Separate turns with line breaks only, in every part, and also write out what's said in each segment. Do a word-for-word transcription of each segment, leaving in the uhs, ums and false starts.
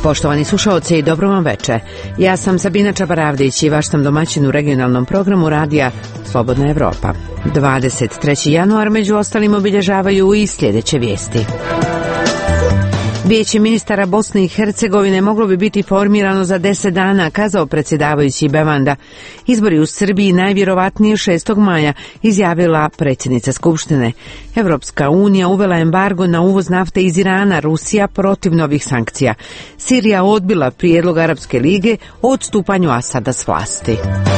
Poštovani slušaoci, dobro vam veče. Ja sam Sabina Čabaravdić i vaš sam domaćin u regionalnom programu radija Slobodna Evropa. dvadeset treći januar među ostalim obilježavaju i sljedeće vijesti. Vijeće ministara Bosne i Hercegovine moglo bi biti formirano za deset dana, kazao predsjedavajući Bevanda. Izbori u Srbiji najvjerovatnije šestog maja, izjavila predsjednica Skupštine. Evropska unija uvela embargo na uvoz nafte iz Irana, Rusija protiv novih sankcija. Sirija odbila prijedlog Arapske lige o odstupanju Asada s vlasti.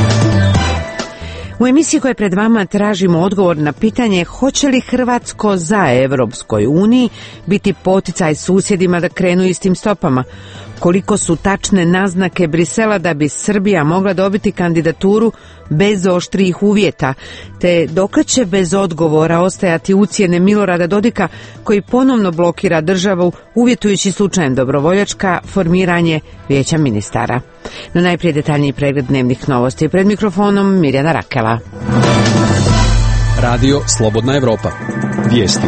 U emisiji koja je pred vama tražimo odgovor na pitanje hoće li Hrvatsko za Evropskoj uniji biti poticaj susjedima da krenu istim stopama. Koliko su tačne naznake Brisela da bi Srbija mogla dobiti kandidaturu bez oštrijih uvjeta, te dokle će bez odgovora ostajati ucjene Milorada Dodika koji ponovno blokira državu uvjetujući slučajem dobrovoljačka formiranje vijeća ministara. No najprije detaljniji pregled dnevnih novosti. Pred mikrofonom Mirjana Rakela.
Radio Slobodna Evropa. Vijesti.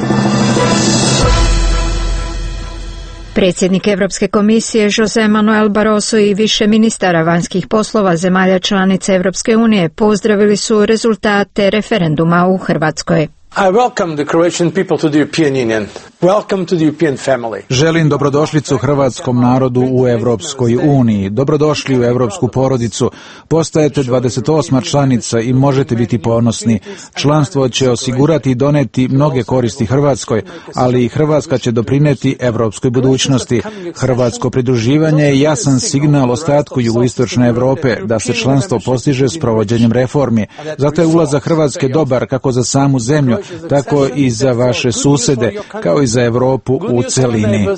Predsjednik Europske komisije José Manuel Barroso i više ministara vanjskih poslova zemalja članica Europske unije pozdravili su rezultate referenduma u Hrvatskoj.
I welcome the Croatian people to the European Union. Welcome to the European family.
Želim dobrodošlicu hrvatskom narodu u Europskoj uniji. Dobrodošli u europsku porodicu. Postajete dvadeset osma članica i možete biti ponosni. Članstvo će osigurati i doneti mnoge koristi Hrvatskoj, ali i Hrvatska će doprinijeti europskoj budućnosti. Hrvatsko pridruživanje je jasan signal ostatku jugoistočne Europe da se članstvo postiže s provođenjem reformi. Zato je ulazak Hrvatske dobar kako za samu zemlju, tako i za vaše susjede, kao i za Europu u celini.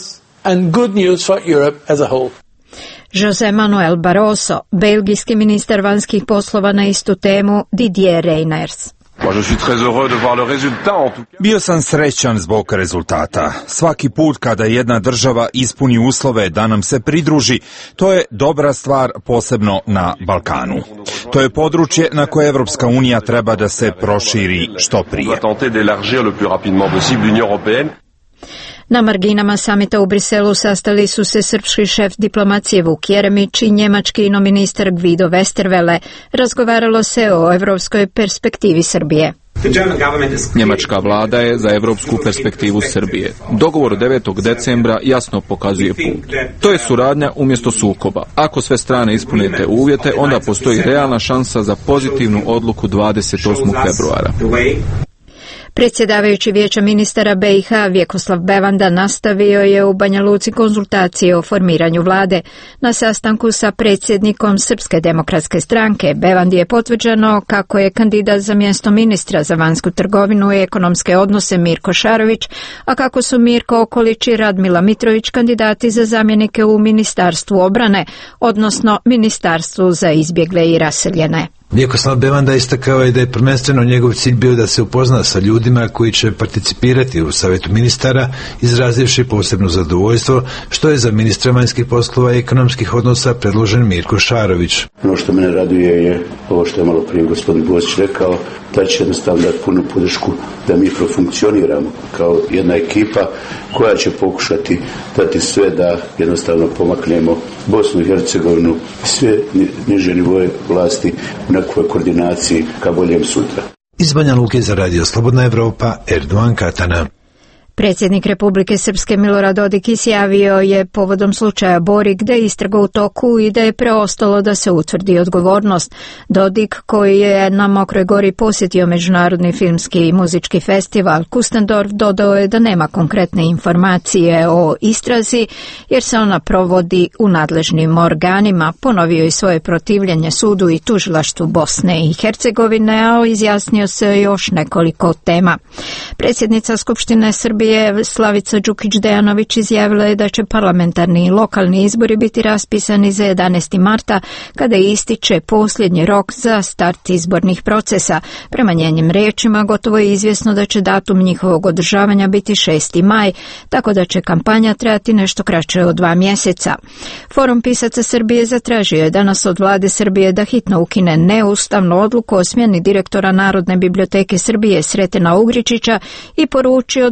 José Manuel Barroso, belgijski ministar vanjskih poslova na istu temu Didier Reynders.
Bio sam srećan zbog rezultata. Svaki put kada jedna država ispuni uslove da nam se pridruži, to je dobra stvar, posebno na Balkanu. To je područje na koje Evropska unija treba da se proširi što prije.
Na marginama samita u Briselu sastali su se srpski šef diplomacije Vuk Jeremić i njemački ministar Guido Westerwelle. Razgovaralo se o evropskoj perspektivi Srbije.
Njemačka vlada je za evropsku perspektivu Srbije. Dogovor devetog decembra jasno pokazuje put. To je suradnja umjesto sukoba. Ako sve strane ispune te uvjete, onda postoji realna šansa za pozitivnu odluku dvadeset osmog februara.
Predsjedavajući vijeća ministara B i H Vjekoslav Bevanda nastavio je u Banja Luci konzultacije o formiranju vlade. Na sastanku sa predsjednikom Srpske demokratske stranke Bevandi je potvrđeno kako je kandidat za mjesto ministra za vanjsku trgovinu i ekonomske odnose Mirko Šarović, a kako su Mirko Okolić i Radmila Mitrović kandidati za zamjenike u Ministarstvu obrane, odnosno Ministarstvu za izbjegle i raseljene.
Vjekoslav Bevanda istakao je da je prvenstveno njegov cilj bio da se upozna sa ljudima koji će participirati u savjetu ministara, izrazivši posebno zadovoljstvo što je za ministra vanjskih poslova i ekonomskih odnosa predložen Mirko Šarović.
Ono što mene raduje je ovo što je malo prije gospodin Bosić rekao, da će jednostavno dati punu podršku da mi profunkcioniramo kao jedna ekipa koja će pokušati dati sve da jednostavno pomaknemo Bosnu i Hercegovinu i sve niže nivoje vlasti u nekoj koordinaciji ka boljem sutra.
Iz Banja Luke za Radio Slobodna Evropa, Erdogan Katana.
Predsjednik Republike Srpske Milorad Dodik izjavio je povodom slučaja Borik da je istraga u toku i da je preostalo da se utvrdi odgovornost. Dodik, koji je na Mokroj Gori posjetio Međunarodni filmski i muzički festival Kustendorf, dodao je da nema konkretne informacije o istrazi jer se ona provodi u nadležnim organima. Ponovio i svoje protivljenje sudu i tužilaštvu Bosne i Hercegovine, a izjasnio se još nekoliko tema. Predsjednica Skupštine Srbije Slavica Đukić-Dejanović izjavila je da će parlamentarni i lokalni izbori biti raspisani za jedanaesti marta, kada ističe posljednji rok za start izbornih procesa. Prema njenim riječima, gotovo je izvjesno da će datum njihovog održavanja biti šesti maj, tako da će kampanja trajati nešto kraće od dva mjeseca. Forum pisaca Srbije zatražio je danas od vlade Srbije da hitno ukine neustavnu odluku o smjeni direktora Narodne biblioteke Srbije Sretena Ugričića i poručio da želi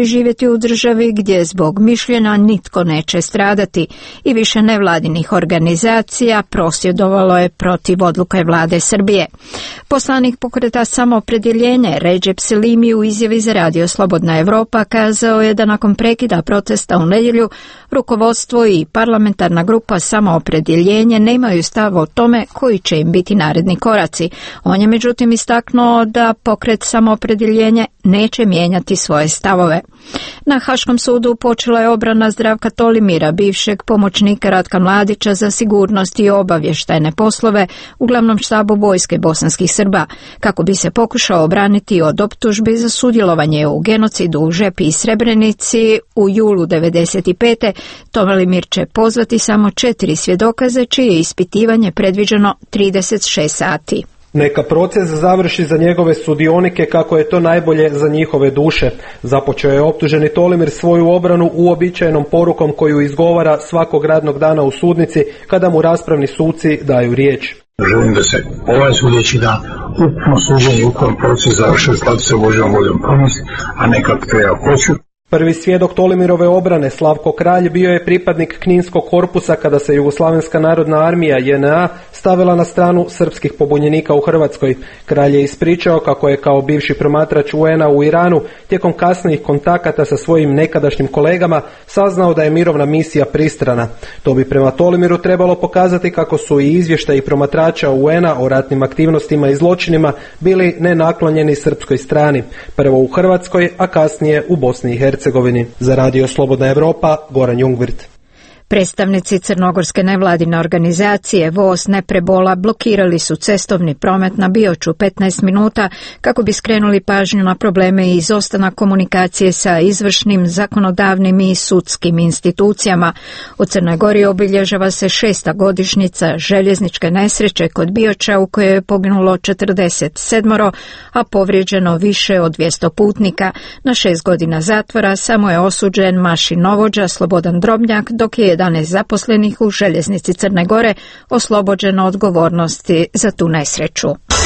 živjeti u državi gdje zbog mišljenja nitko neće stradati i više nevladinih organizacija prosvjedovalo je protiv odluke vlade Srbije. Poslanik pokreta Samoopredjeljenje Redžep Selimi u izjavi za radio Slobodna Evropa kazao je da nakon prekida protesta u nedjelju rukovodstvo i parlamentarna grupa Samoopredjeljenje nemaju stav o tome koji će im biti naredni koraci. On je međutim istaknuo da pokret Samoopredjeljenje neće mijenjati svoje stavove. Na Haškom sudu počela je obrana Zdravka Tolimira, bivšeg pomoćnika Ratka Mladića za sigurnost i obavještajne poslove u glavnom štabu vojske bosanskih Srba, kako bi se pokušao obraniti od optužbi za sudjelovanje u genocidu u Žepi i Srebrenici u julu devedeset pete. Tolimir će pozvati samo četiri svjedoka za čije je ispitivanje predviđeno trideset šest sati.
Neka proces završi za njegove sudionike kako je to najbolje za njihove duše. Započeo je optuženi Tolimir svoju obranu uobičajenom porukom koju izgovara svakog radnog dana u sudnici kada mu raspravni suci daju riječ.
Želim da se ovaj sudeći dan ukupno suđenje, ukupno proces završi u skladu sa Božjom voljom promisli, a ne kako ja hoću.
Prvi svjedok Tolimirove obrane, Slavko Kralj, bio je pripadnik Kninskog korpusa kada se Jugoslavenska narodna armija J N A stavila na stranu srpskih pobunjenika u Hrvatskoj. Kralj je ispričao kako je kao bivši promatrač U N A u Iranu tijekom kasnijih kontakata sa svojim nekadašnjim kolegama saznao da je mirovna misija pristrana. To bi prema Tolimiru trebalo pokazati kako su i izvještaji promatrača U N A o ratnim aktivnostima i zločinima bili nenaklonjeni srpskoj strani, prvo u Hrvatskoj, a kasnije u Bosni i Hercegovini. Za radio Slobodna Evropa, Goran Jungvirt.
Predstavnici crnogorske nevladine organizacije Voz ne prebola blokirali su cestovni promet na Bioču petnaest minuta kako bi skrenuli pažnju na probleme i izostanak komunikacije sa izvršnim, zakonodavnim i sudskim institucijama. U Crnoj Gori obilježava se šesta godišnjica željezničke nesreće kod Bioča u kojoj je poginulo četrdeset sedam, a povrijeđeno više od dvjesto putnika. Na šest godina zatvora samo je osuđen mašinovođa Slobodan Drobnjak, dok je jedanaest zaposlenih u željeznici Crne Gore oslobođeno odgovornosti za tu nesreću.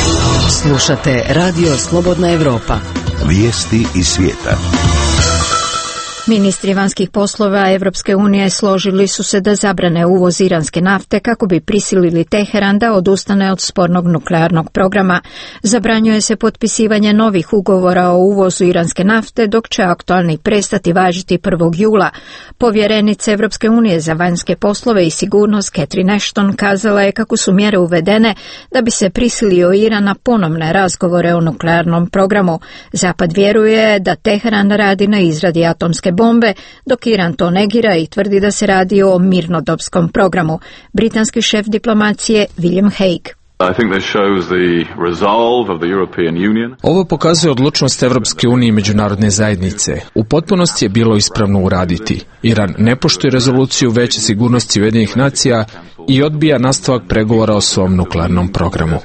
Slušate radio Slobodna Evropa.
Vijesti iz svijeta.
Ministri vanjskih poslova Evropske unije složili su se da zabrane uvoz iranske nafte kako bi prisilili Teheran da odustane od spornog nuklearnog programa. Zabranjuje se potpisivanje novih ugovora o uvozu iranske nafte, dok će aktualni prestati važiti prvog jula. Povjerenica Evropske unije za vanjske poslove i sigurnost Catherine Ashton kazala je kako su mjere uvedene da bi se prisilio Iran na ponovne razgovore o nuklearnom programu. Zapad vjeruje da Teheran radi na izradi atomske bombe, dok Iran to negira i tvrdi da se radi o mirnodopskom programu. Britanski šef diplomacije William Hague.
Ovo pokazuje odlučnost Evropske unije i međunarodne zajednice. U potpunosti je bilo ispravno uraditi. Iran ne poštuje rezoluciju Vijeća sigurnosti Ujedinjenih nacija i odbija nastavak pregovora o svom nuklearnom programu.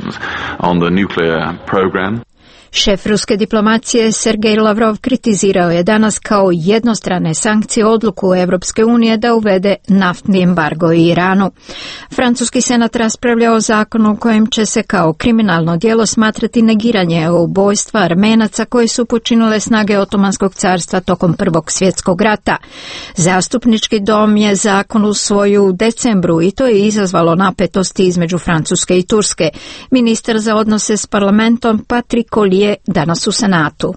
Šef ruske diplomacije Sergej Lavrov kritizirao je danas kao jednostrane sankcije odluku Evropske unije da uvede naftni embargo Iranu. Francuski senat raspravlja o zakonu u kojem će se kao kriminalno djelo smatrati negiranje ubojstva Armenaca koje su počinile snage Otomanskog carstva tokom Prvog svjetskog rata. Zastupnički dom je zakon usvojio u decembru i to je izazvalo napetosti između Francuske i Turske. Ministar za odnose s parlamentom Patrick Collier danas u Senatu.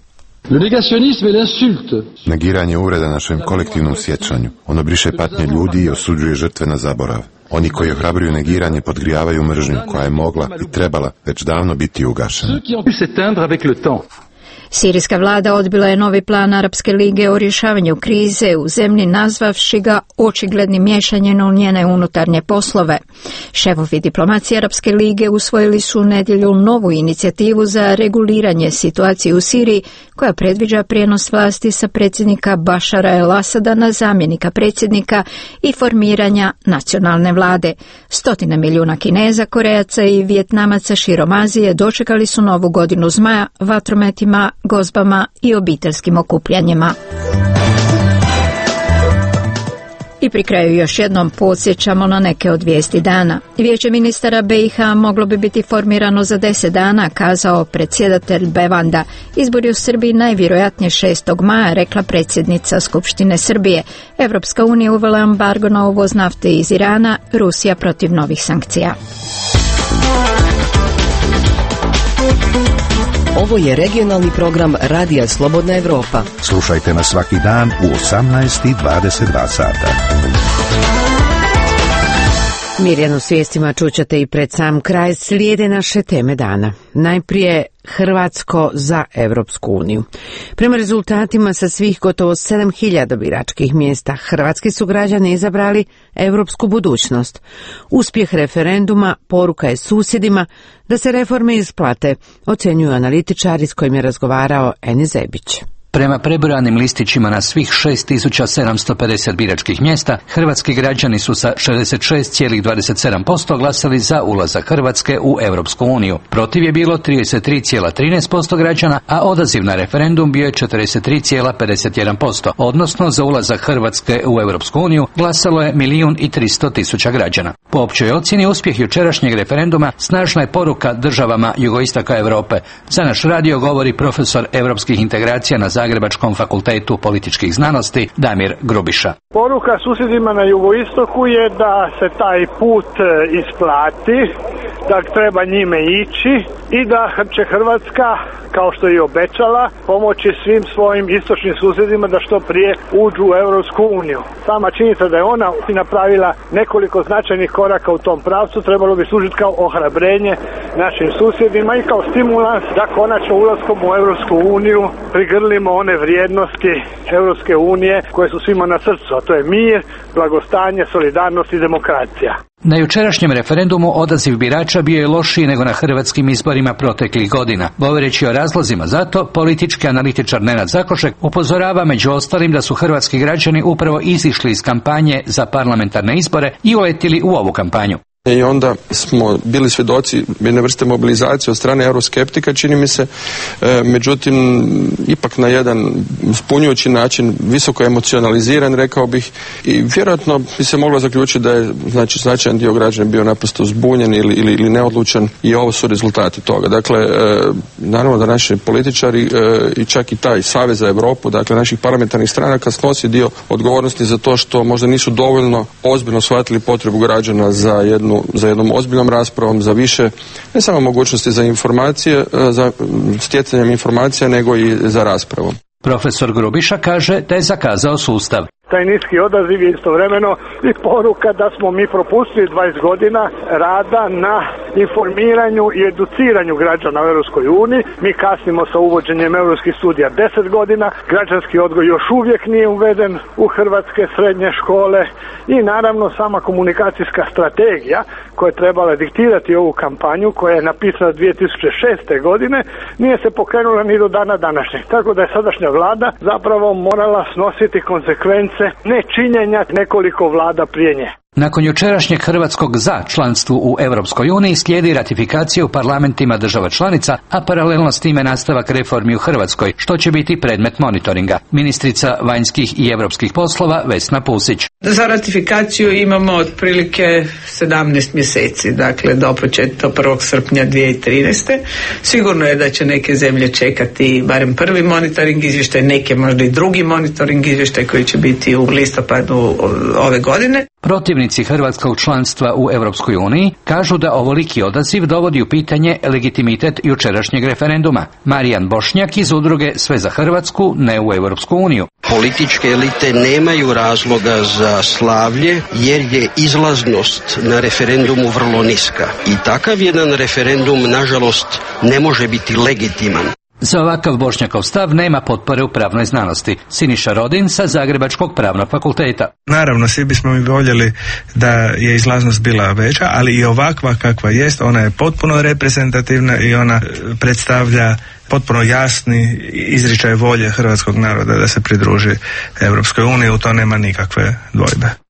Negiranje uvreda našem kolektivnom sjećanju. Ono briše patnje ljudi i osuđuje žrtve na zaborav. Oni koji ohrabruju negiranje podgrijavaju mržnju koja je mogla i trebala već davno biti ugašena.
Sirijska vlada odbila je novi plan Arapske lige o rješavanju krize u zemlji, nazvavši ga očiglednim miješanjem u njene unutarnje poslove. Šefovi diplomacije Arapske lige usvojili su u nedjelju novu inicijativu za reguliranje situacije u Siriji, koja predviđa prijenos vlasti sa predsjednika Bašara el-Asada na zamjenika predsjednika i formiranja nacionalne vlade. Stotine milijuna Kineza, Korejaca i Vijetnamaca širom Azije dočekali su novu godinu zmaja vatrometima, gozbama i obiteljskim okupljanjima. I pri kraju još jednom podsjećamo na neke od vijesti dana. Vijeće ministara B i H moglo bi biti formirano za deset dana, kazao predsjedatelj Bevanda. Izbori u Srbiji najvjerojatnije šestog maja, rekla predsjednica Skupštine Srbije. Evropska unija uvela embargo na uvoz nafte iz Irana, Rusija protiv novih sankcija.
Ovo je regionalni program Radija Slobodna Evropa.
Slušajte nas svaki dan u osamnaest i dvadeset dva sata.
Mirjanu s vijestima čućete i pred sam kraj. Slijede naše teme dana. Najprije Hrvatsko za Evropsku uniju. Prema rezultatima sa svih gotovo sedam hiljada biračkih mjesta, hrvatski su građani izabrali europsku budućnost. Uspjeh referenduma poruka je susjedima da se reforme isplate, ocjenjuju analitičari s kojim je razgovarao Eni Zebić.
Prema prebrojanim listićima na svih šest tisuća sedamsto pedeset biračkih mjesta, hrvatski građani su sa šezdeset šest zarez dvadeset sedam posto glasali za ulazak Hrvatske u Europsku uniju. Protiv je bilo trideset tri zarez trinaest posto građana, a odaziv na referendum bio je četrdeset tri zarez pedeset jedan posto, odnosno za ulazak Hrvatske u Europsku uniju glasalo je milijun i tristo tisuća građana. Po općoj ocjeni uspjeh jučerašnjeg referenduma snažna je poruka državama jugoistaka Europe. Za naš radio govori profesor europskih integracija na Zagrebačkom fakultetu političkih znanosti Damir Grubiša.
Poruka susjedima na jugoistoku je da se taj put isplati, da treba njime ići i da će Hrvatska, kao što je i obećala, pomoći svim svojim istočnim susjedima da što prije uđu u Europsku uniju. Sama činjenica da je ona napravila nekoliko značajnih koraka u tom pravcu trebalo bi služiti kao ohrabrenje našim susjedima i kao stimulans da konačno ulaskom u Europsku uniju prigrlimo one vrijednosti Europske unije koje su svima na srcu, a to je mir, blagostanje, solidarnost i demokracija.
Na jučerašnjem referendumu odaziv birača bio je lošiji nego na hrvatskim izborima proteklih godina. Govoreći o razlozima za to, politički analitičar Nenad Zakošek upozorava među ostalim da su hrvatski građani upravo izišli iz kampanje za parlamentarne izbore i uletili u ovu kampanju.
I onda smo bili svjedoci jedne vrste mobilizacije od strane euroskeptika, čini mi se, e, međutim, ipak na jedan zbunjujući način, visoko emocionaliziran, rekao bih, i vjerojatno bi se moglo zaključiti da je znači, značajan dio građana bio naprosto zbunjen ili, ili, ili neodlučan i ovo su rezultati toga. Dakle, e, naravno da naši političari e, i čak i taj Savez za Europu, dakle naših parlamentarnih stranaka snosi dio odgovornosti za to što možda nisu dovoljno ozbiljno shvatili potrebu građana za jednu za jednom ozbiljnom raspravom, za više, ne samo mogućnosti za informacije, za stjecanjem informacija, nego i za raspravom.
Profesor Grubiša kaže da je zakazao sustav.
Taj niski odaziv je istovremeno i poruka da smo mi propustili dvadeset godina rada na informiranju i educiranju građana u Europskoj uniji. Mi kasnimo sa uvođenjem europskih studija deset godina, građanski odgoj još uvijek nije uveden u hrvatske srednje škole i naravno sama komunikacijska strategija koja je trebala diktirati ovu kampanju, koja je napisana dvije tisuće šeste godine, nije se pokrenula ni do dana današnjeg. Tako da je sadašnja vlada zapravo morala snositi konsekvence nečinjenja nekoliko vlada prije nje.
Nakon jučerašnjeg hrvatskog za članstvu u Europskoj uniji slijedi ratifikacija u parlamentima država članica, a paralelno s time nastavak reformi u Hrvatskoj, što će biti predmet monitoringa. Ministrica vanjskih i europskih poslova Vesna Pusić.
Za ratifikaciju imamo otprilike sedamnaest mjeseci, dakle do početka prvog srpnja dvije tisuće trinaeste. Sigurno je da će neke zemlje čekati barem prvi monitoring izvještaj, neke možda i drugi monitoring izvještaj koji će biti u listopadu ove godine.
Protivnici hrvatskog članstva u Europskoj uniji kažu da ovoliki odaziv dovodi u pitanje legitimitet jučerašnjeg referenduma. Marijan Bošnjak iz udruge Sve za Hrvatsku, ne u Europsku uniju.
Političke elite nemaju razloga za slavlje jer je izlaznost na referendumu vrlo niska. I takav jedan referendum, nažalost, ne može biti legitiman.
Za ovakav Bošnjakov stav nema potpore u pravnoj znanosti. Siniša Rodin sa Zagrebačkog pravnog fakulteta.
Naravno, svi bismo mi voljeli da je izlaznost bila veća, ali i ovakva kakva jest, ona je potpuno reprezentativna i ona predstavlja potpuno jasni izričaj volje hrvatskog naroda da se pridruži Europskoj uniji, u to nema nikakve dvojbe.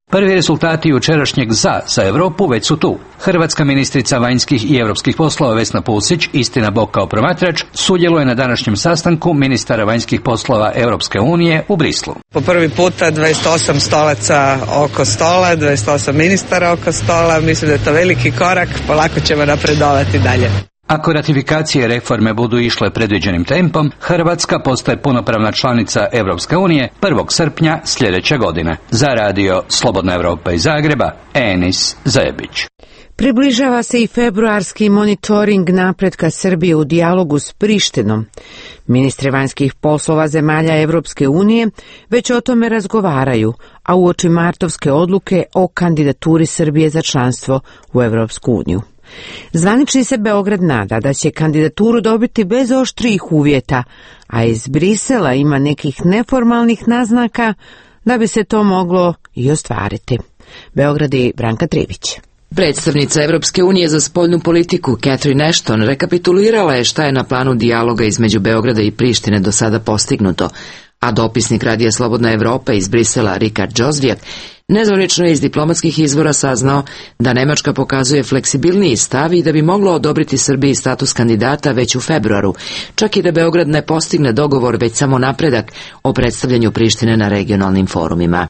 Prvi rezultati jučerašnjeg za za Europu već su tu. Hrvatska ministrica vanjskih i europskih poslova Vesna Pusić, istina bog kao promatrač, sudjeluje na današnjem sastanku ministara vanjskih poslova Europske unije u Brislu.
Po prvi puta dvadeset osam stolaca oko stola, dvadeset osam ministara oko stola, mislim da je to veliki korak, polako ćemo napredovati dalje.
Ako ratifikacije reforme budu išle predviđenim tempom, Hrvatska postaje punopravna članica Europske unije prvog srpnja sljedeće godine. Za radio Slobodna Europa iz Zagreba, Enis Zebić.
Približava se i februarski monitoring napretka Srbije u dijalogu s Prištinom. Ministri vanjskih poslova zemalja Europske unije već o tome razgovaraju, a uoči martovske odluke o kandidaturi Srbije za članstvo u Europsku uniju. Zvanični se Beograd nada da će kandidaturu dobiti bez oštrijih uvjeta, a iz Brisela ima nekih neformalnih naznaka da bi se to moglo i ostvariti. Beograd i Branka Trivić.
Predstavnica Evropske unije za spoljnu politiku Catherine Ashton rekapitulirala je šta je na planu dijaloga između Beograda i Prištine do sada postignuto, a dopisnik Radija Slobodna Evropa iz Brisela Richard Josviak nezvanično je iz diplomatskih izvora saznao da Nemačka pokazuje fleksibilniji stav i da bi moglo odobriti Srbiji status kandidata već u februaru, čak i da Beograd ne postigne dogovor već samo napredak o predstavljanju Prištine na regionalnim forumima.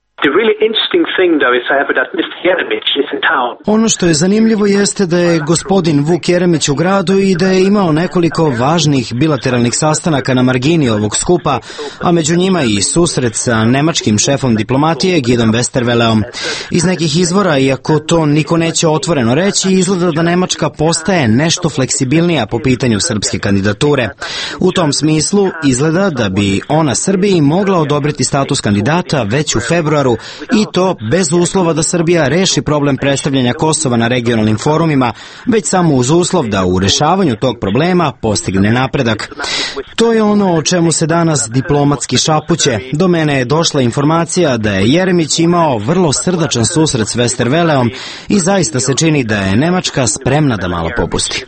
Ono što je zanimljivo jeste da je gospodin Vuk Jeremić u gradu i da je imao nekoliko važnih bilateralnih sastanaka na margini ovog skupa, a među njima i susret sa nemačkim šefom diplomatije Gidom Westerwelleom. Iz nekih izvora, iako to niko neće otvoreno reći, izgleda da Nemačka postaje nešto fleksibilnija po pitanju srpske kandidature. U tom smislu izgleda da bi ona Srbiji mogla odobriti status kandidata već u februaru, i to bez uslova da Srbija reši problem predstavljanja Kosova na regionalnim forumima, već samo uz uslov da u rešavanju tog problema postigne napredak. To je ono o čemu se danas diplomatski šapuće. Do mene je došla informacija da je Jeremić imao vrlo srdačan susret s Westerwelleom i zaista se čini da je Nemačka spremna da malo popusti.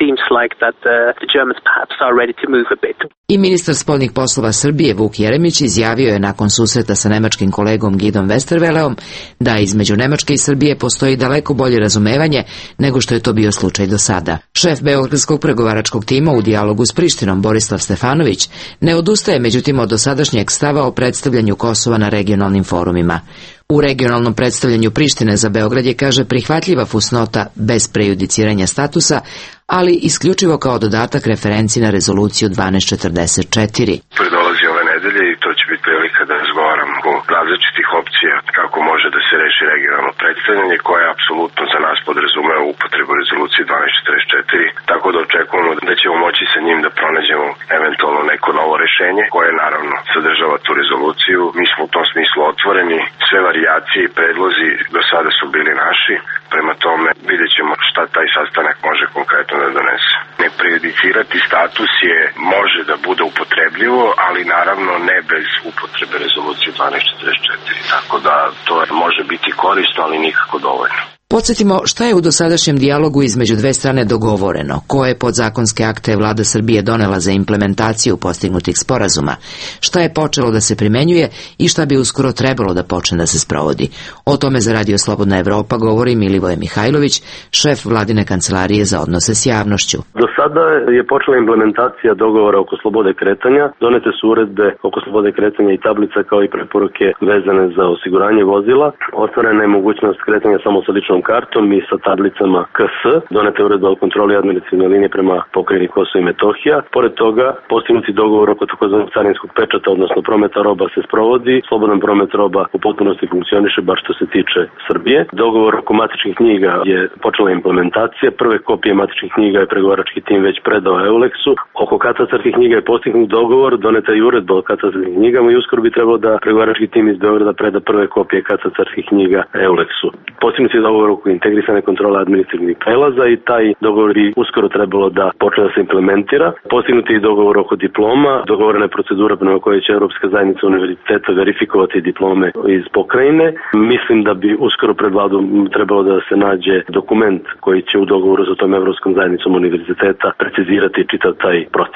I ministar spoljnih poslova Srbije Vuk Jeremić izjavio je nakon susreta sa nemačkim kolegom Gidom Westerwelleom da između Nemačke i Srbije postoji daleko bolje razumevanje nego što je to bio slučaj do sada. Šef beogradskog pregovaračkog tima u dijalogu s Prištinom Borislav Stefanović ne odustaje međutim od dosadašnjeg stava o predstavljanju Kosova na regionalnim forumima. U regionalnom predstavljanju Prištine za Beograd je, kaže, prihvatljiva fusnota bez prejudiciranja statusa, ali isključivo kao dodatak referenci na rezoluciju dvanaest četrdeset četiri.
Predolazi ove nedelje i to će biti prilika da razgovaramo o različitih opcija kako može da se reši regionalno predstavljanje, koje apsolutno za nas podrazumeva upotrebu rezolucije dvanaest četrdeset četiri, tako da očekujemo da ćemo moći sa njim da pronađemo eventualno neko novo rešenje koje naravno sadržava tu rezoluciju. Mi smo u tom smislu otvoreni, sve varijacije i predlozi do sada su bili naši, prema tome vidjet ćemo šta taj sastanak može konkretno da donese. Ne prejudicirati status je može da bude upotrebljivo, ali naravno ne bez upotrebe rezolucije dvanaest četrdeset četiri, tako da to može biti korisno, ali nikako dovoljno.
Podsjetimo šta je u dosadašnjem dijalogu između dve strane dogovoreno, koje podzakonske akte je vlada Srbije donela za implementaciju postignutih sporazuma, šta je počelo da se primenjuje i šta bi uskoro trebalo da počne da se sprovodi. O tome za Radio Slobodna Evropa govori Milivoje Mihajlović, šef vladine kancelarije za odnose s javnošću.
Do sada je počela implementacija dogovora oko slobode kretanja, donete su uredbe oko slobode kretanja i tablica kao i preporuke vezane za osiguranje vozila, otvorena je mogućnost kretanja samo sa ličnom kartom i sa tablicama K S, donete uredba o kontroli administrativne linije prema pokrajini Kosovo i Metohija. Pored toga, postignuti dogovor oko takozvanog carinskog pečata, odnosno prometa roba se sprovodi, slobodan promet roba u potpunosti funkcioniše, bar što se tiče Srbije. Dogovor oko matičnih knjiga je počela implementacija, prve kopije matičnih knjiga je pregovarački tim već predao Euleksu. Oko katastarskih knjiga je postignut dogovor, doneta je uredba o katastarskim knjigama i uskoro bi trebalo da pregovarački tim iz Beograda preda prve kopije katastarskih knjiga Euleksu. Postignuti dogovor oko integrisane kontrole administrativnih prelaza i taj dogovor bi uskoro trebalo da počne da se implementira. Postignuti je dogovor oko diploma, dogovorena je procedura prema kojoj će Europska zajednica univerziteta verifikovati diplome iz pokrajine. Mislim da bi uskoro pred vladom trebalo da se nađe dokument koji će u dogovoru sa tom Europskom zajednicom univerziteta precizirati čitav taj proces.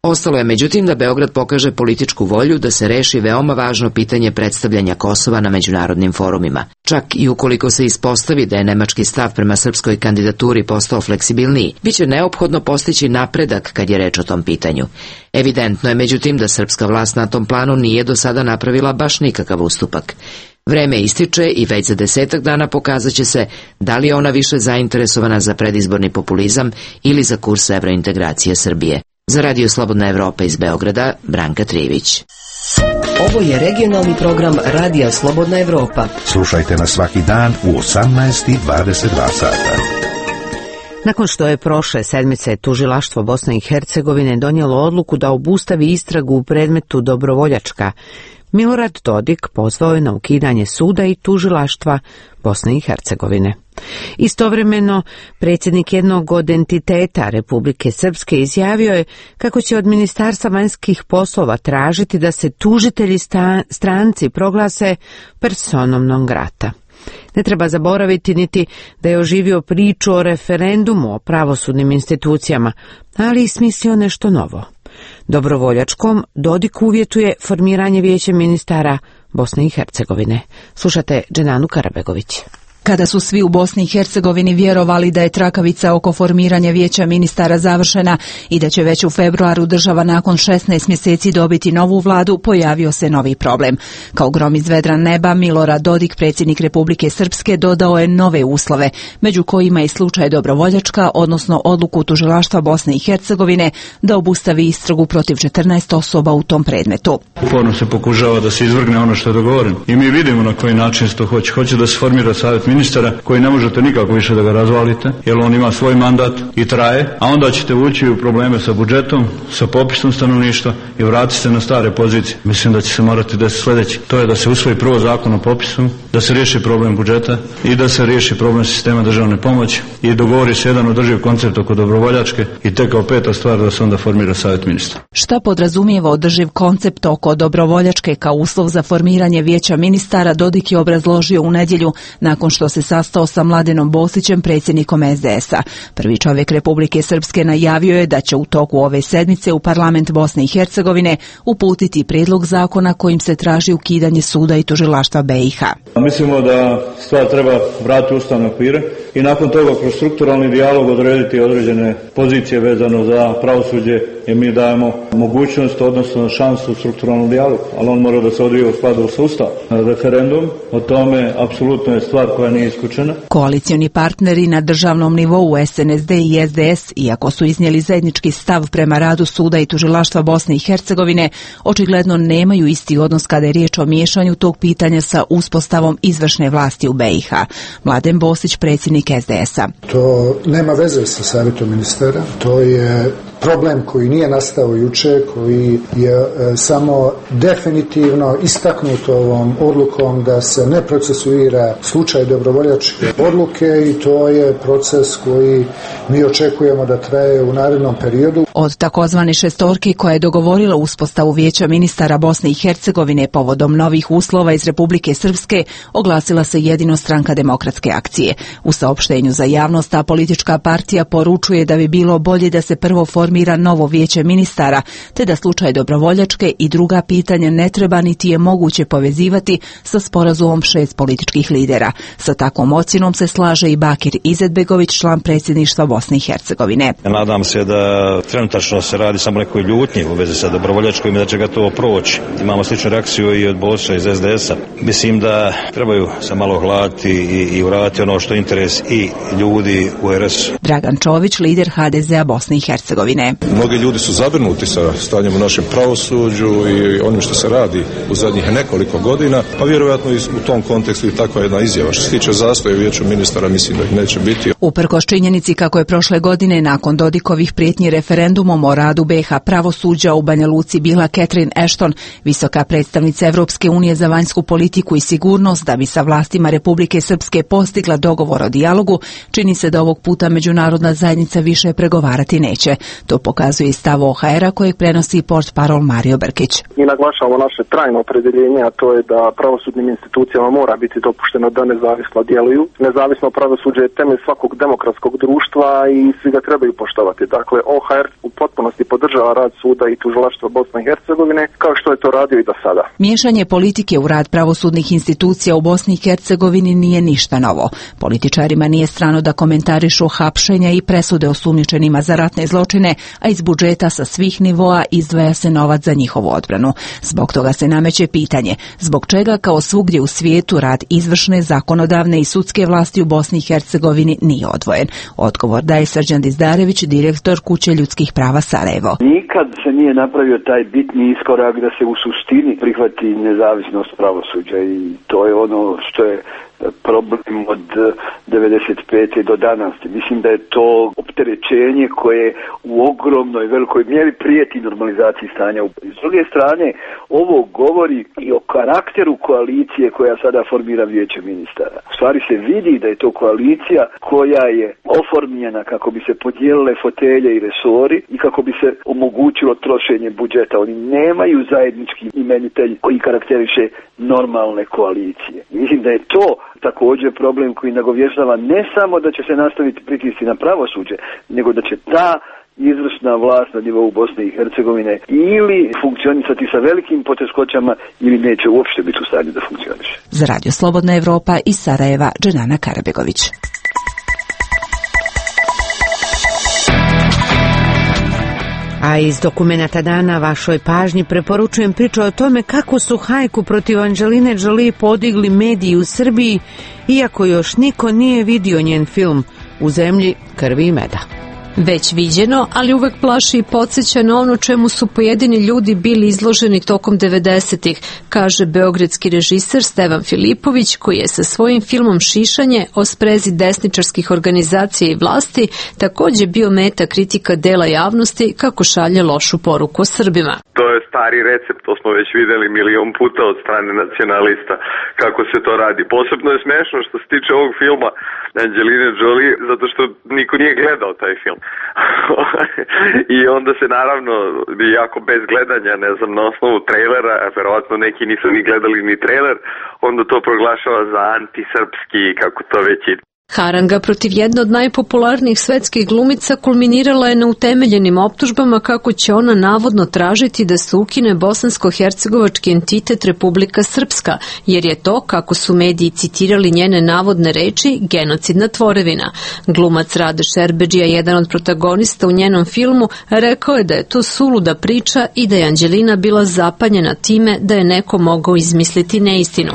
Ostalo je međutim da Beograd pokaže političku volju da se reši veoma važno pitanje predstavljanja Kosova na međunarodnim forumima. Čak i ukoliko se ispostavi da je nemački stav prema srpskoj kandidaturi postao fleksibilniji, bit će neophodno postići napredak kad je reč o tom pitanju. Evidentno je međutim da srpska vlast na tom planu nije do sada napravila baš nikakav ustupak. Vreme ističe i već za desetak dana pokazat će se da li je ona više zainteresovana za predizborni populizam ili za kurs evrointegracije Srbije. Za Radio Slobodna Evropa iz Beograda, Branka Trivić.
Ovo je regionalni program Radija Slobodna Evropa.
Slušajte nas svaki dan u osamnaest i dvadeset dva sata.
Nakon što je prošle sedmice tužilaštvo Bosne i Hercegovine donijelo odluku da obustavi istragu u predmetu Dobrovoljačka, Milorad Dodik pozvao je na ukidanje suda i tužilaštva Bosne i Hercegovine. Istovremeno, predsjednik jednog od entiteta Republike Srpske izjavio je kako će od Ministarstva vanjskih poslova tražiti da se tužitelji stranci proglase personom non grata. Ne treba zaboraviti niti da je oživio priču o referendumu o pravosudnim institucijama, ali i smislio nešto novo. Dobrovoljačkom Dodik uvjetuje formiranje vijeća ministara Bosne i Hercegovine. Slušate Dženanu Karabegović.
Kada su svi u Bosni i Hercegovini vjerovali da je trakavica oko formiranja vijeća ministara završena i da će već u februaru država nakon šesnaest mjeseci dobiti novu vladu, pojavio se novi problem. Kao grom iz vedra neba, Milorad Dodik, predsjednik Republike Srpske, dodao je nove uslove, među kojima je slučaj Dobrovoljačka, odnosno odluku tužilaštva Bosne i Hercegovine da obustavi istragu protiv četrnaest osoba u tom predmetu.
Uporno se pokušava da se izvrgne ono što je dogovoreno i mi vidimo na koji način se to hoće. Hoće da se formira savjet ministara koji ne možete nikako više da ga razvalite, jer on ima svoj mandat i traje, a onda ćete ući u probleme sa budžetom, sa popisom stanovništva i vratiti se na stare pozicije. Mislim da će se morati desiti sljedeći. To je da se usvoji prvo zakon o popisu, da se riješi problem budžeta i da se riješi problem sistema državne pomoći i dogovori se jedan održiv koncept oko Dobrovoljačke i tek kao peta stvar da se onda formira savjet ministra.
Šta podrazumijeva održiv koncept oko Dobrovoljačke kao uslov za formiranje vijeća ministara, Dodik je obrazložio u nedjelju nakon što se sastao sa Mladenom Bosićem, predsjednikom es de es a. Prvi čovjek Republike Srpske najavio je da će u toku ove sedmice u parlament Bosne i Hercegovine uputiti prijedlog zakona kojim se traži ukidanje suda i tužilaštva be i ha.
Mislimo da stvar treba vratiti ustavne okvire i nakon toga kroz strukturalni dijalog odrediti određene pozicije vezano za pravosuđe, jer mi dajemo mogućnost, odnosno šansu strukturalnom dijalogu, ali on mora da se odvije u skladu sa Ustavom. Referendum o tome apsolutno je stvar koja nije isključena.
Koalicioni partneri na državnom nivou es en es de i es de es, iako su iznijeli zajednički stav prema radu suda i tužilaštva Bosne i Hercegovine, očigledno nemaju isti odnos kada je riječ o miješanju tog pitanja sa uspostavom izvršne vlasti u be i ha. Mladen Bosić, predsjednik es de es a.
To nema veze sa savjetom ministara, to je problem koji nije nastao juče, koji je e, samo definitivno istaknut ovom odlukom da se ne procesuira slučaj Dobrovoljačke odluke i to je proces koji mi očekujemo da traje u narednom periodu.
Od takozvane šestorke koja je dogovorila uspostavu vijeća ministara Bosne i Hercegovine povodom novih uslova iz Republike Srpske oglasila se jedino Stranka demokratske akcije. U saopštenju za javnost ta politička partija poručuje da bi bilo bolje da se prvo formira novo vijeće ministara, te da slučaj Dobrovoljačke i druga pitanja ne treba niti je moguće povezivati sa sporazumom šest političkih lidera. Sa takvom ocjenom se slaže i Bakir Izetbegović, član predsjedništva Bosne i Hercegovine.
Ja nadam se da trenutačno se radi samo nekoj ljutnji u vezi sa Dobrovoljačkom i da će ga to proći. Imamo sličnu reakciju i od Bosića iz es de es a. Mislim da trebaju se malo hladiti i, i uraditi ono što je interes i ljudi u er es u.
Dragan Čović, lider ha de zea Bosne i Hercegovine.
Mnogi ljudi su zabrinuti sa stanjem u našem pravosuđu i onim što se radi u zadnjih nekoliko godina, pa vjerojatno u tom kontekstu i takva jedna izjava. Što se tiče zastoja u vijeću ministara, mislim da ih neće biti.
Uprkos činjenici kako je prošle godine nakon Dodikovih prijetnji referendumom o radu be i ha pravosuđa u Banja Luci bila Catherine Ashton, visoka predstavnica Evropske unije za vanjsku politiku i sigurnost, da bi sa vlastima Republike Srpske postigla dogovor o dijalogu, čini se da ovog puta međunarodna zajednica više pregovarati neće. To pokazuje i stav O H R-a kojeg prenosi portparol Mario Brkić.
Mi naglašavamo naše trajno opredjeljenje, a to je da pravosudnim institucijama mora biti dopušteno da nezavisno djeluju. Nezavisno pravosuđe je temelj svakog demokratskog društva i svi ga trebaju poštovati. Dakle, O H R u potpunosti podržava rad suda i tužilaštva Bosne i Hercegovine, kao što je to radio i do sada.
Miješanje politike u rad pravosudnih institucija u Bosni i Hercegovini nije ništa novo. Političarima nije strano da komentarišu hapšenja i presude osumnjičenima za ratne zločine, a iz budžeta sa svih nivoa izdvaja se novac za njihovu odbranu. Zbog toga se nameće pitanje zbog čega kao svugdje u svijetu rad izvršne, zakonodavne i sudske vlasti u Bosni i Hercegovini nije odvojen. Odgovor daje Srđan Dizdarević, direktor Kuće ljudskih prava Sarajevo.
Nikad se nije napravio taj bitni iskorak da se u suštini prihvati nezavisnost pravosuđa i to je ono što je problem od devedeset pete do danas. Mislim da je to opterećenje koje u ogromnoj velikoj mjeri prijeti normalizaciji stanja. S druge strane, ovo govori i o karakteru koalicije koja sada formira Vijeće ministara. U stvari se vidi da je to koalicija koja je oformljena kako bi se podijelile fotelje i resori i kako bi se omogućilo trošenje budžeta. Oni nemaju zajednički imenitelj koji karakteriše normalne koalicije. I mislim da je to također problem koji nagovještava ne samo da će se nastaviti pritisci na pravosuđe, nego da će ta izvršna vlast na nivou Bosne i Hercegovine ili funkcionisati sa velikim poteškoćama ili neće uopšte biti u stanju da funkcioniše.
Za Radio Slobodna Evropa iz Sarajeva, Dženana Karabegović.
A iz dokumenata dana vašoj pažnji preporučujem priču o tome kako su hajku protiv Anđeline Jolie podigli mediji u Srbiji, iako još niko nije vidio njen film U zemlji krvi i meda.
Već viđeno, ali uvek plaši i podsjeća na ono čemu su pojedini ljudi bili izloženi tokom devedesetih, kaže beogradski režiser Stevan Filipović, koji je sa svojim filmom Šišanje o sprezi desničarskih organizacija i vlasti također bio meta kritika dela javnosti kako šalje lošu poruku o Srbima.
To je stari recept, to smo već videli milion puta od strane nacionalista kako se to radi. Posebno je smešno što se tiče ovog filma Anđeline Jolie, zato što niko nije gledao taj film. I onda se naravno, jako bez gledanja, ne znam, na osnovu trailera, a verovatno neki nisu ni gledali ni trailer, onda to proglašava za antisrpski, kako to već ide.
Haranga protiv jedne od najpopularnijih svetskih glumica kulminirala je na utemeljenim optužbama kako će ona navodno tražiti da se ukine bosansko-hercegovački entitet Republika Srpska, jer je to, kako su mediji citirali njene navodne reči, genocidna tvorevina. Glumac Rade Šerbedžija, jedan od protagonista u njenom filmu, rekao je da je to suluda priča i da je Anđelina bila zapanjena time da je neko mogao izmisliti neistinu.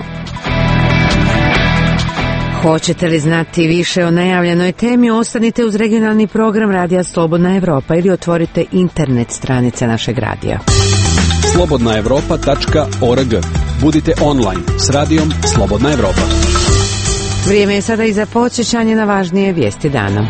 Hoćete li znati više o najavljenoj temi? Ostanite uz regionalni program Radija Slobodna Evropa ili otvorite internet stranice našeg radija.
slobodna evropa tačka org. Budite online s radijom Slobodna Evropa.
Vrijeme je sada i za podsjećanje na važnije vijesti dana.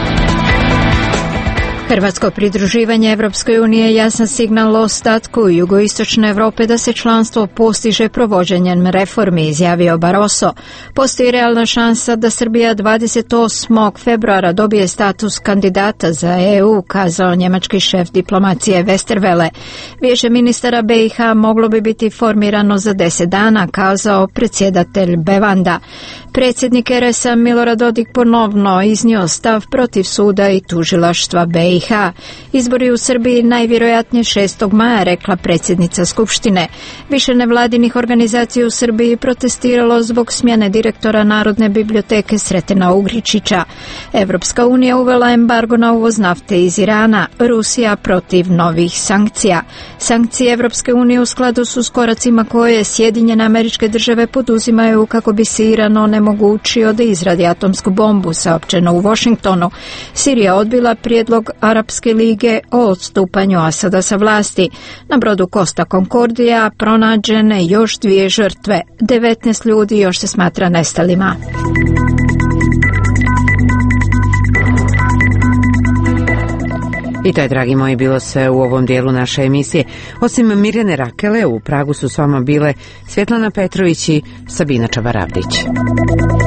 Hrvatsko pridruživanje Evropskoj uniji je jasan signal ostatku jugoistočne Europe da se članstvo postiže provođenjem reformi, izjavio Barroso. Postoji realna šansa da Srbija dvadeset osmog februara dobije status kandidata za E U, kazao njemački šef diplomacije Westerwelle. Vijeće ministara B i H moglo bi biti formirano za deset dana, kazao predsjedatelj Bevanda. Predsjednik R S A Milorad Dodik ponovno iznio stav protiv suda i tužilaštva B i H. Izbori u Srbiji najvjerojatnije šestog maja, rekla predsjednica Skupštine. Više nevladinih organizacija u Srbiji protestiralo zbog smjene direktora Narodne biblioteke Sretena Ugričića. Evropska unija uvela embargo na uvoz nafte iz Irana, Rusija protiv novih sankcija. Sankcije Evropske unije u skladu su s koracima koje Sjedinjene Američke Države poduzimaju kako bi se Iran onemogućio da izradi atomsku bombu, saopćeno u Washingtonu. Sirija odbila prijedlog Arapske lige o odstupanju Asada sa vlasti. Na brodu Costa Concordia pronađene još dvije žrtve. devetnaest ljudi još se smatra nestalima.
I to je, dragi moji, bilo sve u ovom dijelu naše emisije. Osim Mirjane Rakele, u Pragu su s vama bile Svjetlana Petrović i Sabina Čabaravdić.